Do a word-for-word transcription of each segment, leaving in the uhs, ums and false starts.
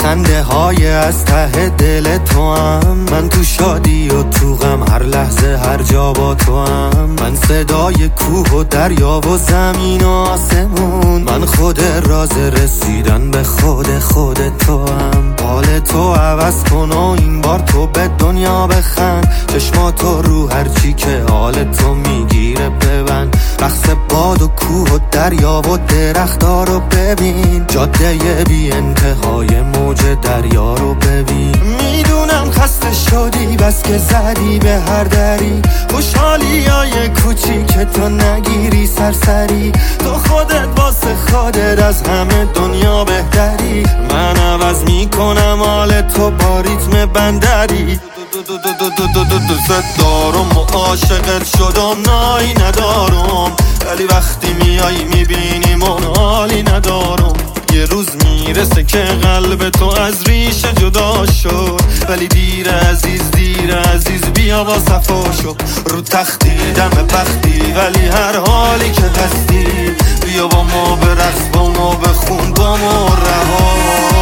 خنده های از ته دل تو هم. من تو شادی و تو غم، هر لحظه هر جا با تو هم. من صدای کوه و دریا و زمین و آسمون. من خود راز رسیدن به خود خود تو هم. حال تو عوض کن و این بار تو به دنیا بخند. چشماتو رو هرچی که حال تو میگیره ببند. رقص باد و کوه و دریا و درخت‌ها رو ببین. جاده بی انتهای موج دریا رو ببین. میدونم خسته شدی بس که زدی به هر دری. خوشحالی های کوچیک تو نگیری سرسری. تو خودت واسه خودت از همه دنیا بهتری. من عوض میکنم حال تو با ریتم بندری. دوست دارم و عاشقت شدم، نایی ندارم. ولی وقتی میایی میبینی من حالی ندارم. یه روز میرسه که قلب تو از ریشه جدا شد. ولی دیر عزیز دیر عزیز بیا با صفا شو. رو تختی دم بختی ولی هر حالی که هستی. بیا با ما برقص با ما بخون با ما رها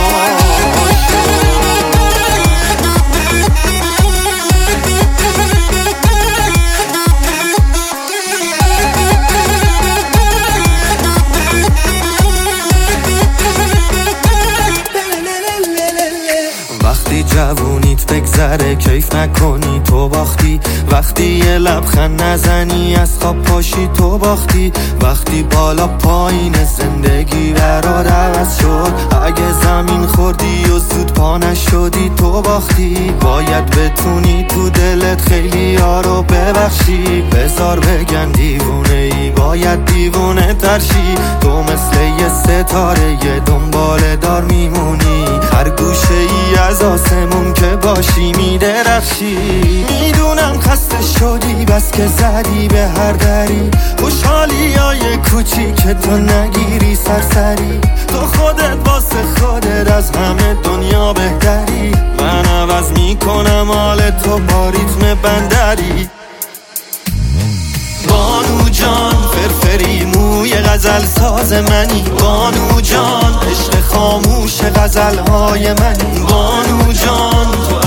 وقتی جوونیت بگذره کیف نکنی تو باختی. وقتی یه لبخند نزنی از خواب پاشی تو باختی. وقتی بالا پایین زندگی برات عوض شد. اگه زمین خوردی و زود پا نشدی تو باختی. باید بتونی تو دلت خیلی ها رو ببخشی. بذار بگن دیوونه ای باید دیوونه ترشی. تو مثل یه ستاره یه دنباله دار میمونی. هر گوشه ای از آسمون که باشی میدرخشی. میدونم خسته شدی بس که زدی به هر دری. خوشحالی های کوچیک تو نگیری سرسری. تو خودت واسه خودت از همه دنیا بهتری. من عوض میکنم حال تو با ریتم بندری. بانو جان فرفری موی غزل ساز منی. بانو جان عشق خاموش غزل های منی. بانو جان تو